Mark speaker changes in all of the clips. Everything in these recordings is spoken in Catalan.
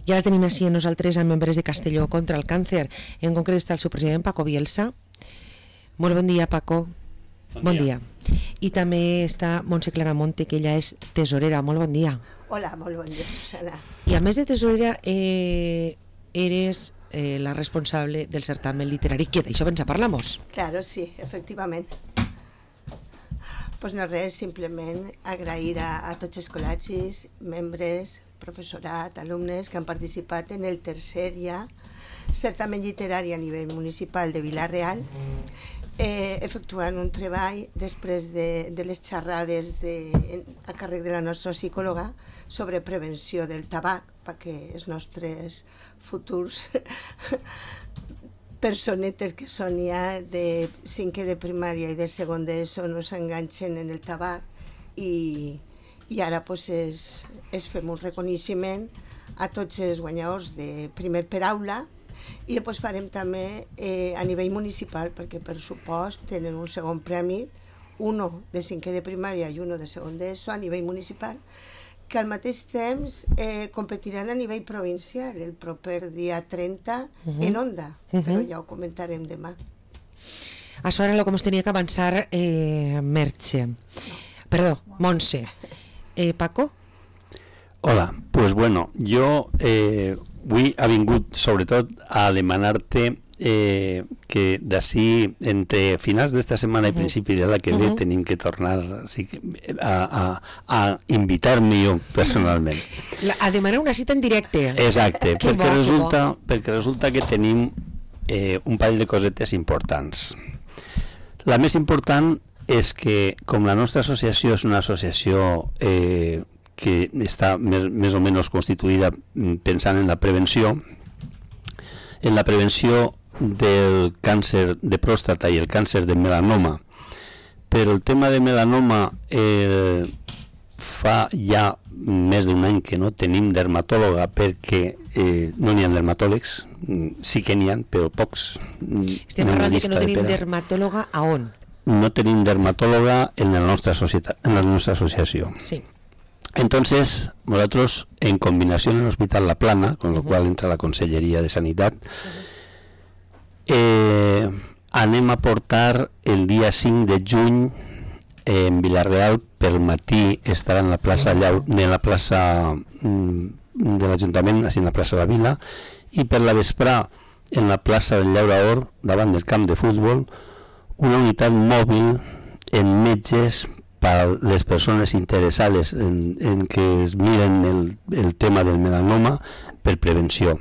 Speaker 1: I ara tenim així a nosaltres a membres de Castelló contra el càncer. En concret està el seu president, Paco Bielsa. Molt bon dia, Paco. Bon dia. I també està Montse Claramonte, que ella és tesorera. Molt bon dia.
Speaker 2: Hola, molt bon dia, Susana.
Speaker 1: I a més de tesorera, eres la responsable del certamen literari, que d'això ens parlamos.
Speaker 2: Claro, sí, efectivament. Pues no res, simplement agrair a tots els col·legis, membres, professorat, alumnes que han participat en el tercer ja certamen literari a nivell municipal de Vila-real, efectuant un treball després de les xerrades a càrrec de la nostra psicòloga sobre prevenció del tabac, perquè els nostres futurs personetes que són ja de 5è de primària i de 2è d'ESO no s'enganxen en el tabac i ara pues, es fem un reconeixement a tots els guanyadors de primer per aula i després farem també a nivell municipal, perquè per supost tenen un segon premi, uno de 5è de primària i uno de 2è d'ESO a nivell municipal, que al mateix temps competiran a nivell provincial el proper dia 30 en Onda, però ja ho comentarem demà.
Speaker 1: Això era el que ens tenia que avançar Merche. Perdó, Montse. Paco?
Speaker 3: Hola, pues bueno, jo avui he vingut sobretot a demanar-te que d'ací entre finals d'esta setmana i principi de la que ve tenim que tornar a invitar-me jo personalment.
Speaker 1: A demanar una cita en directe.
Speaker 3: Exacte, perquè resulta que tenim un parell de cosetes importants. La més important és que, com la nostra associació és una associació que està més o menys constituïda pensant en la prevenció del càncer de pròstata i el càncer de melanoma, però el tema de melanoma fa ja més d'un any que no tenim dermatòloga perquè no n'hi ha dermatòlegs, sí que n'hi ha, però pocs.
Speaker 1: Estem parlant que no tenim dermatòloga a on?
Speaker 3: No tenim dermatòloga en la nostra associació.
Speaker 1: Sí.
Speaker 3: Entonces, nosotros, en combinación en el Hospital La Plana, con lo cual entra la Conselleria de Sanitat, anem a portar el dia 5 de juny en Vila-real pel matí estarà en la plaça de l'Ajuntament, així en la plaça de la Vila, i per la vesprà en la plaça del Llaurador, davant del camp de futbol, una unitat mòbil en metges per a les persones interessades en que es miren el tema del melanoma per prevenció.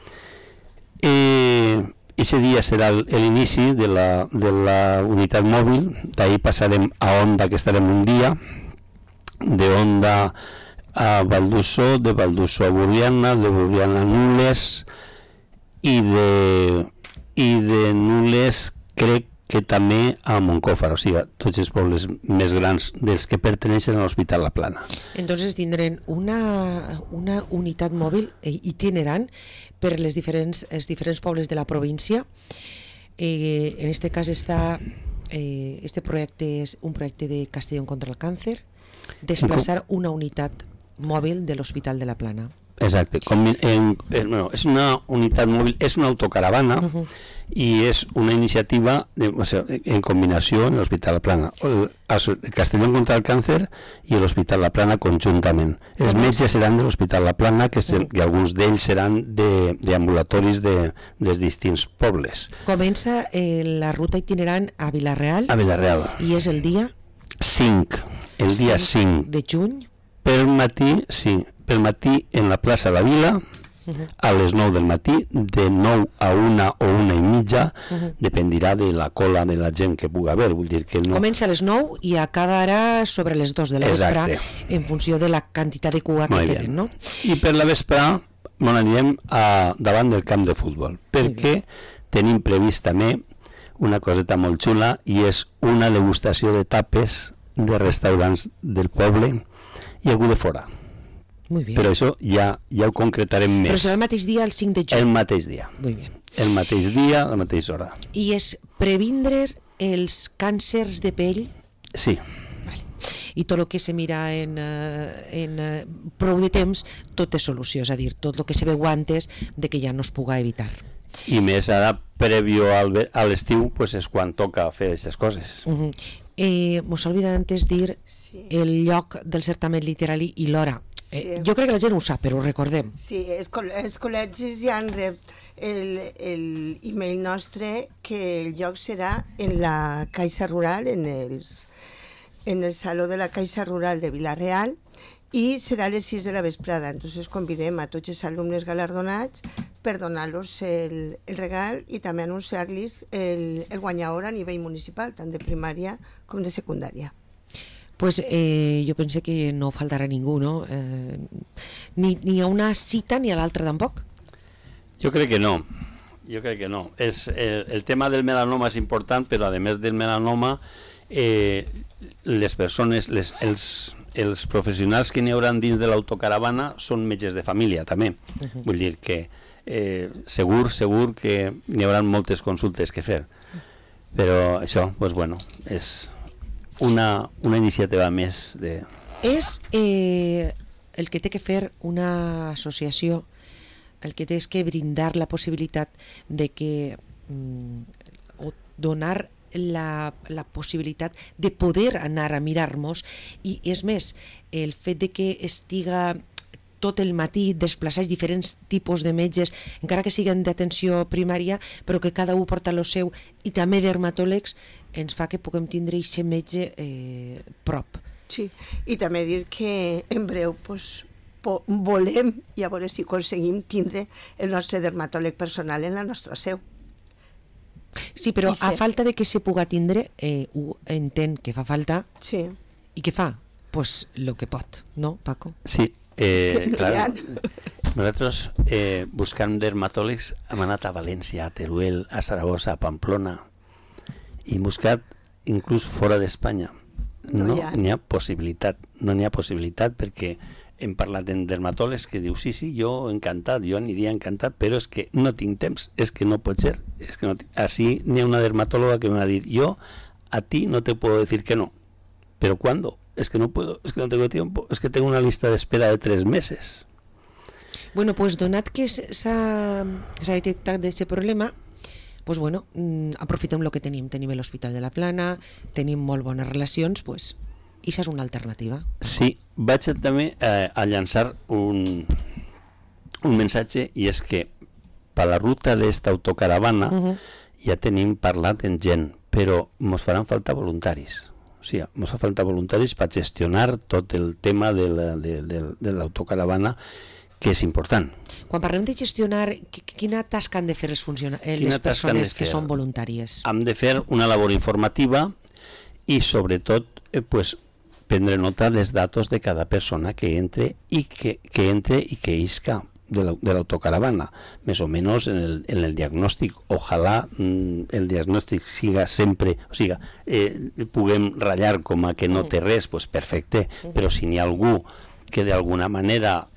Speaker 3: Aquest dia serà l'inici de la unitat mòbil, d'ahir passarem a Onda, que estarem un dia, de Onda a Valdusso, de Valdusso a Borriana, de Borriana a Nules, i de Nules crec que també a Montcòfar, o sigui, tots els pobles més grans dels que perteneixen a l'Hospital La Plana.
Speaker 1: Entonces tindrem una unitat mòbil itinerant per els diferents pobles de la província. En este cas este projecte és un projecte de Castelló contra el càncer, desplaçar una unitat mòbil de l'Hospital de La Plana.
Speaker 3: Exacte, és una unitat mòbil, és una autocaravana i és una iniciativa en combinació en l'Hospital La Plana, el Castelló contra el càncer i l'Hospital La Plana conjuntament. Els metges seran de l'Hospital La Plana, que alguns d'ells seran d'ambulatoris dels distints pobles.
Speaker 1: Comença la ruta itinerant a Vila-real.
Speaker 3: A Vila-real.
Speaker 1: I és el dia?
Speaker 3: 5, el dia 5.
Speaker 1: De juny?
Speaker 3: Pel matí, sí. Pel matí en la plaça de la Vila, a les 9 del matí, de 9 a 1 o 1:30, dependirà de la cola de la gent que pugui haver. Vull dir que no...
Speaker 1: Comença a les 9 i acabarà sobre les 2 de la vespre, en funció de la quantitat de cua que queden, no?
Speaker 3: I per la vespre anirem davant del camp de futbol, perquè tenim previst també una coseta molt xula i és una degustació de tapes de restaurants del poble i algú de fora. Però això ja ho concretarem més.
Speaker 1: Però serà el mateix dia, el 5 de juny?
Speaker 3: El mateix dia. El mateix dia, a la mateixa hora.
Speaker 1: I és previndre els càncers de pell?
Speaker 3: Sí.
Speaker 1: i tot el que se mira en prou de temps, tot és solució, és a dir, tot el que se veu antes de que ja no es puga evitar.
Speaker 3: I més ara, prèvio a l'estiu, pues és quan toca fer aquestes coses.
Speaker 1: Mos oblidat antes dir el lloc del certamen literari i l'hora. Jo crec que la gent ho sap, però ho recordem.
Speaker 2: Sí, els col·legis ja han rep l'email nostre que el lloc serà en la Caixa Rural, en el Saló de la Caixa Rural de Vila-real, i serà a les 6 de la vesprada. Entonces convidem a tots els alumnes galardonats per donar-los el regal i també anunciar-los el guanyador a nivell municipal, tant de primària com de secundària.
Speaker 1: Pues jo pense que no faltarà ningú, no? Ni a una cita ni a l'altra tampoc?
Speaker 3: Jo crec que no. El tema del melanoma és important, però a més del melanoma, les persones, els professionals que n'hi haurà dins de l'autocaravana són metges de família, també. Vull dir que segur que n'hi haurà moltes consultes que fer. Però això, doncs bueno, és una iniciativa més de...
Speaker 1: És el que té que fer una associació, el que té que brindar la possibilitat de que o donar la possibilitat de poder anar a mirar-nos, i és més, el fet de que estiga tot el matí desplaçats diferents tipus de metges, encara que siguin d'atenció primària, però que cada un porta el seu, i també dermatòlegs, ens fa que puguem tindre aquest metge prop.
Speaker 2: Sí, i també dir que en breu volem, i a veure si aconseguim tindre el nostre dermatòleg personal en la nostra seu.
Speaker 1: Sí, però a falta de que se puga tindre, ho entén que fa falta,
Speaker 2: sí.
Speaker 1: I què fa? Pues lo que pot, no, Paco?
Speaker 3: Sí, clar, nosaltres buscant dermatòlegs hem anat a València, a Teruel, a Saragossa, a Pamplona, i hem buscat inclús fora d'Espanya. No n'hi ha possibilitat, perquè hem parlat amb dermatòlegs que diu sí, jo encantat, jo aniria encantat, però és que no tinc temps, és que no pot ser. Así n'hi ha una dermatóloga que me va a dir, yo a ti no te puedo decir que no, pero ¿cuándo? Es que no puedo, es que no tengo tiempo, es que tengo una lista de espera de 3 meses.
Speaker 1: Bueno, pues donat que s'ha detectat aquest problema, pues bueno, aprofitem el que tenim. Tenim l'Hospital de la Plana, tenim molt bones relacions, pues això és una alternativa. Sí,
Speaker 3: vaig també a llançar un missatge, i és que per la ruta d'esta autocaravana ja tenim parlat amb gent, però ens faran falta voluntaris. O sigui, ens fa falta voluntaris per gestionar tot el tema de l'autocaravana, que és important.
Speaker 1: Quan parlem de gestionar, quina tasca han de fer les persones que són voluntàries?
Speaker 3: Hem de fer una labor informativa i sobretot prendre nota dels datos de cada persona que entre i que isca de l'autocaravana, més o menys en el diagnòstic. Ojalà el diagnòstic siga sempre, o sigui, puguem ratllar com a que no té res, doncs perfecte, però si n'hi ha algú que d'alguna manera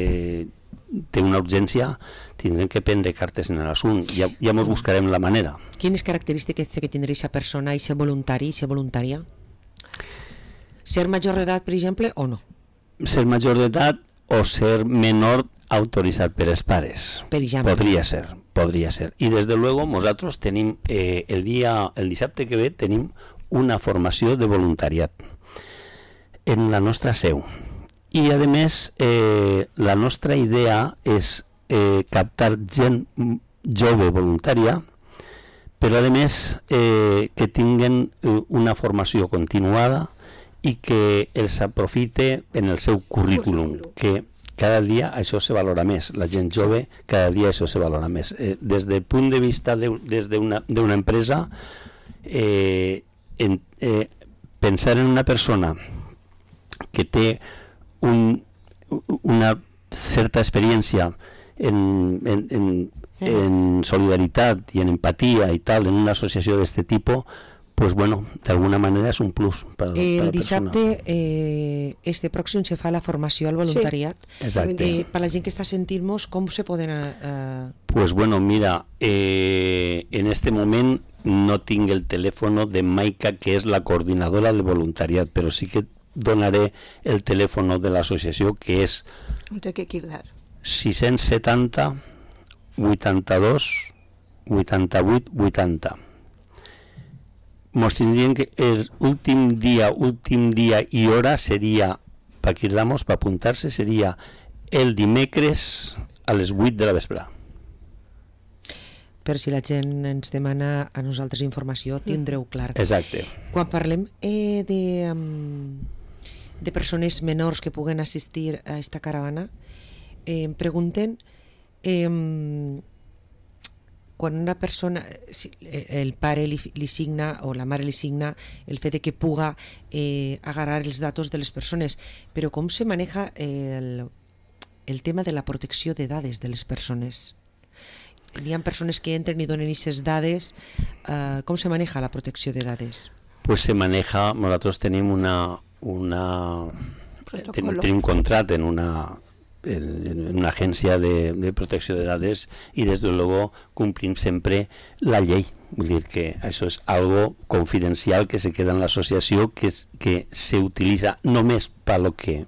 Speaker 3: té una urgència, tindrem que prendre cartes en l'assumpte, ja ens buscarem la manera.
Speaker 1: Quines característiques té que tindre aquesta persona, aquesta voluntari, aquesta voluntària? Ser major d'edat, per exemple, o no?
Speaker 3: Ser major d'edat o ser menor autoritzat per els pares.
Speaker 1: Per exemple.
Speaker 3: Podria ser. I des de luego nosaltres tenim el dissabte que ve tenim una formació de voluntariat en la nostra seu. I a més la nostra idea és captar gent jove voluntària, però a més que tinguen una formació continuada i que els aprofite en el seu currículum, que cada dia això se valora més. La gent jove, cada dia això se valora més. Des del punt de vista d'una empresa, pensar en una persona que té una certa experiència en solidaritat i en empatia i tal, en una associació d'aquest tipus, pues bueno, d'alguna manera és un plus per a la persona.
Speaker 1: El dissabte este pròxim se fa la formació al voluntariat.
Speaker 3: Sí, exacte.
Speaker 1: Per la gent que està sentint-nos, com se poden...
Speaker 3: Pues bueno, mira, en este moment no tinc el telèfon de Maica, que és la coordinadora de voluntariat, però sí que donaré el teléfono de l'associació, que és
Speaker 2: Un té que cridar.
Speaker 3: 670 82 88 80. Mos tindrien que el últim dia i hora seria, per cridar-nos, per apuntar-se, seria el dimecres a les 8 de la vesprada.
Speaker 1: Per si la gent ens demana a nosaltres informació, tindreu clar.
Speaker 3: Exacte.
Speaker 1: Quan parlem de persones menors que puguen assistir a esta caravana, em pregunten quan una persona, el pare li signa o la mare li signa el fet de que puga agarrar els datos de les persones, però com se maneja el tema de la protecció de dades de les persones? Hi ha persones que entren i donen aquestes dades. Com se maneja la protecció de dades?
Speaker 3: Pues se maneja, nosotros tenim tenim contrat en una agencia de protecció de dades y desde luego cumplim sempre la llei. Vull dir que això és algo confidencial que se queda en l'associació, que se utilitza només per lo que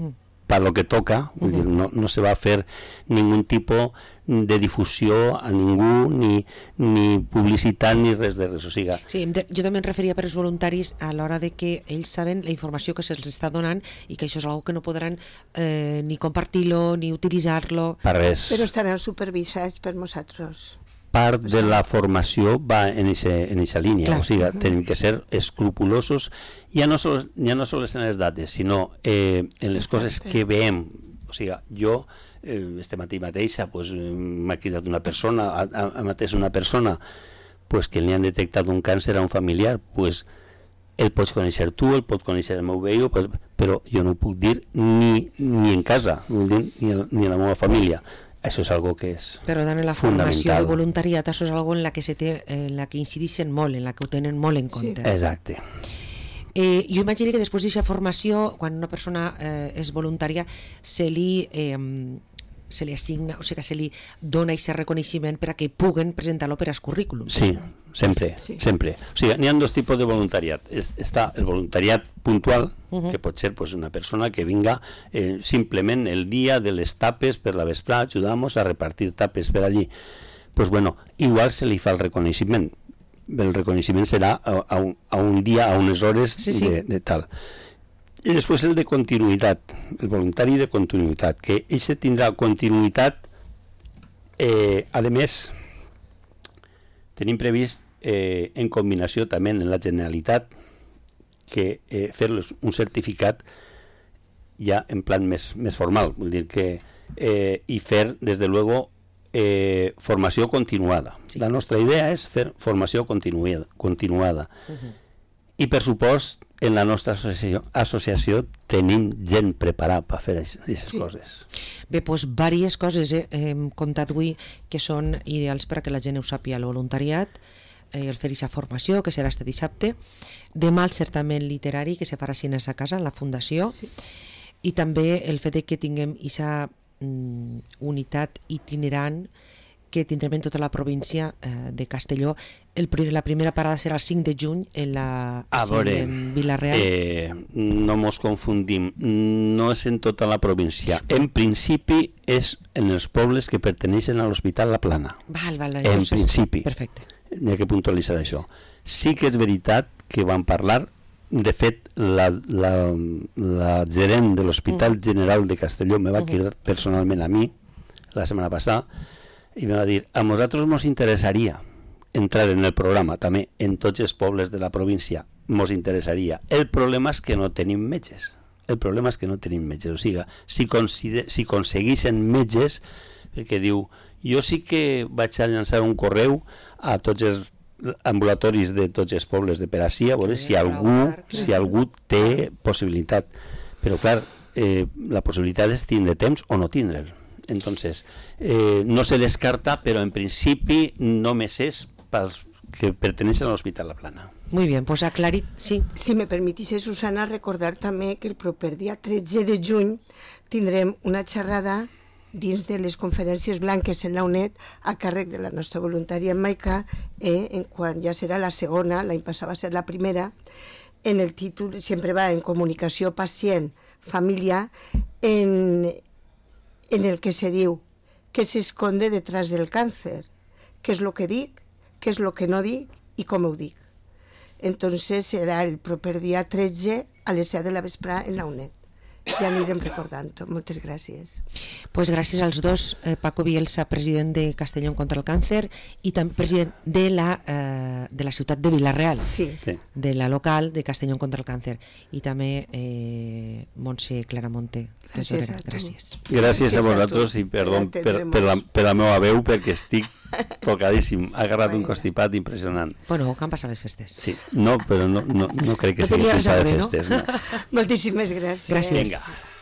Speaker 3: toca. Vull dir, no se va a fer ningún tipus de difusió a ningú, ni publicitat, ni res de res. O sigui,
Speaker 1: sí, jo també em referia per als voluntaris a l'hora de que ells saben la informació que se'ls està donant i que això és una que no podran ni compartir-lo ni utilitzar-lo.
Speaker 3: Per res.
Speaker 2: Però estaran supervisats per nosaltres.
Speaker 3: Part de la formació va en esa línia. Clar. O sigui, tenim que ser escrupulosos, ja no sols en les dates, sinó en les coses que veiem. O sigui, jo este mateixa m'ha cridat una persona, ha mateix una persona que li han detectat un càncer a un familiar, el pots conèixer tu, el pot conèixer el meu veí, però jo no ho puc dir ni en casa, ni a la meva família. Això és algo que és fundamental.
Speaker 1: Però en la formació de voluntariat això és algo en la que incideixen molt, en la que ho tenen molt en compte.
Speaker 3: Sí. Exacte.
Speaker 1: Jo imagino que després d'aquesta formació, quan una persona és voluntària, se li assigna, o sigui que se li dona aquest reconeixement per a que puguen presentar-lo per als currículums.
Speaker 3: Sí, sempre. O sigui, n'hi ha dos tipus de voluntariat. Està el voluntariat puntual, que pot ser una persona que vinga simplement el dia de les tapes per la vesprada, ajudamos a repartir tapes per allí. Pues bueno, igual se li fa el reconeixement. El reconeixement serà a un dia, a unes hores de tal. I després el de continuïtat, el voluntari de continuïtat, que ell tindrà continuïtat. A més, tenim previst en combinació també en la Generalitat que fer-los un certificat ja en plan més formal, vull dir que i fer, des de luego, formació continuada. La nostra idea és fer formació continuada. I per supost, en la nostra associació tenim gent preparada per fer aquestes coses.
Speaker 1: Bé, doncs diverses coses hem contat avui que són ideals per a que la gent ho sàpiga. El voluntariat, el fer aquesta formació, que serà este dissabte, demà el certament literari, que se farà a sa casa, en la Fundació, i també el fet que tinguem aquesta unitat itinerant que tindrem en tota la província de Castelló. La primera parada serà el 5 de juny en Vila-real.
Speaker 3: No mos confundim, no és en tota la província. En principi és en els pobles que perteneixen a l'Hospital La Plana. En principi.
Speaker 1: Perfecte.
Speaker 3: Hi ha que puntualitzar això. Sí que és veritat que vam parlar, de fet, la gerent de l'Hospital General de Castelló me va cridar personalment a mi la setmana passada i me va dir, a nosaltres ens interessaria entrar en el programa també en tots els pobles de la província, ens interessaria. El problema és que no tenim metges. O sigui, si aconseguissin metges, perquè diu, jo sí que vaig a llançar un correu a tots els ambulatoris de tots els pobles de per ací, a veure si algú té possibilitat. Però clar, la possibilitat és tindre temps o no tindre'l. Entonces, no se descarta, però en principi només és pels que pertenecen a l'Hospital La Plana.
Speaker 1: Muy bien, pues aclarit, sí.
Speaker 2: Si me permitís, Susana, recordar també que el proper dia 13 de juny tindrem una xerrada dins de les conferències blanques en la UNED a càrrec de la nostra voluntària Maica, en quan ja serà la segona, l'any passat va ser la primera, en el títol sempre va en comunicació pacient-família, en el que se diu què s'esconde detrás del càncer, què és el que dic, què és el que no dic i com ho dic. Entonces serà el proper dia 13 a les 7 de la vesprada en la UNED. Ja anirem recordant-ho. Moltes gràcies.
Speaker 1: Pues gràcies als dos, Paco Bielsa, president de Castellón contra el Càncer, i també president de la ciutat de Vila-real,
Speaker 2: Sí.
Speaker 1: de la local de Castellón contra el Càncer, i també Montse Claramonte.
Speaker 2: Gràcies a tu.
Speaker 1: Gràcies.
Speaker 3: Gràcies a
Speaker 2: tu
Speaker 3: vosaltres i perdó
Speaker 2: per atendre'ns.
Speaker 3: per la meva veu, perquè estic tocadíssim. Ha agarrat un constipat impressionant.
Speaker 1: Bueno, que han passat les festes.
Speaker 3: Sí, no, però no crec que
Speaker 1: No
Speaker 3: sigui
Speaker 1: tenia res
Speaker 3: festa
Speaker 1: a
Speaker 3: de
Speaker 1: veure, no?
Speaker 3: festes. No?
Speaker 2: Moltíssimes gràcies.
Speaker 1: Gràcies.
Speaker 3: Vinga.